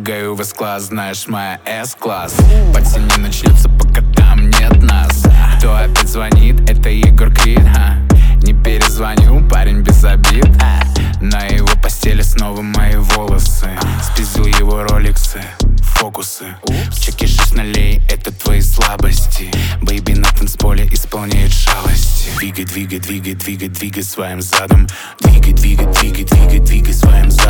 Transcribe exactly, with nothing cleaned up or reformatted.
Прыгаю в эс-класс, знаешь, моя эс-класс. Пати не начнется, пока там нет нас. Кто опять звонит? Это Егор Крид, а? Не перезвоню, парень без обид. На его постели снова мои волосы. Спиздил его роликсы, фокусы. В чеке шесть нолей, это твои слабости. Бэйби на танцполе исполняет шалости. Двигай, двигай, двигай, двигай, двигай своим задом. Двигай, двигай, двигай, двигай, двигай своим задом.